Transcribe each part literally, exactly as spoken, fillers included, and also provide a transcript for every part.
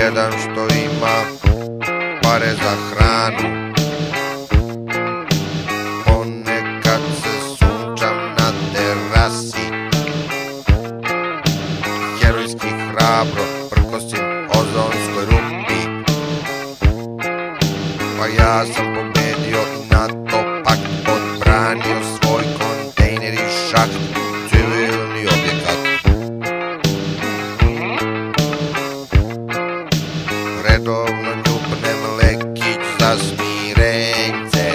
jedan što ima pare za hranu. Ponekad se sunčam na terasi, herojski hrabro prkosim ozonskoj rupi. Pa ja sam pobedio i NATO pakt, odbranio svoj kontejner i šaht, civilni objekat. Redovno njupnem lekić za smirenje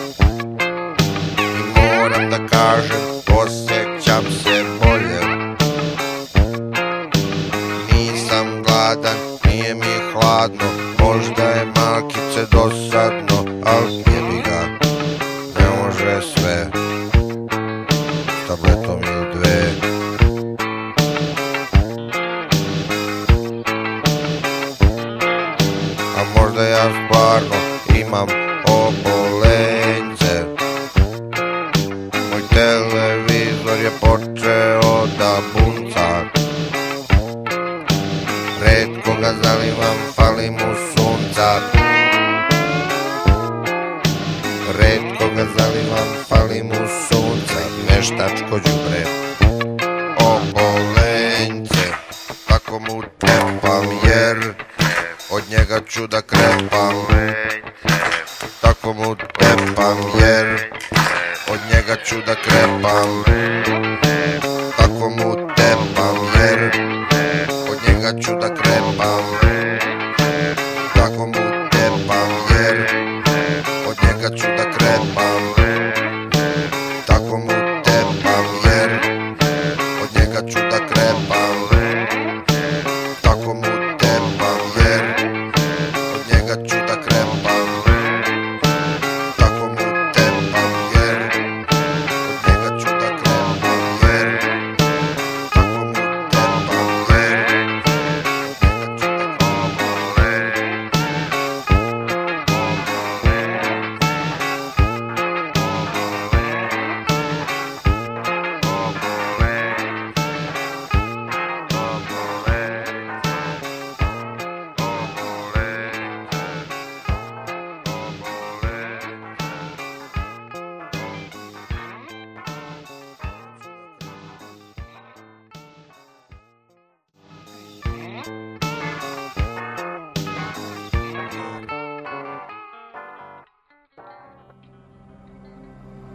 i moram da kažem, osjećam se bolje. Nisam gladan, nije mi hladno, možda je malkice dosadno, al jebi ga, ne može sve s tabletom ili dve. A možda ja stvarno imam obolenje. Moj televizor je počeo da bunca, retko ga zalivam, fali mu sunca. Retko ga zalivam, fali mu sunca, veštačko đubre. Obolenje, tako mu tepam jer od njega ću da krepam. Tako mu tepam jer od njega ću da krepam. Tako mu tepam jer od njega ću da krepam. Tako mu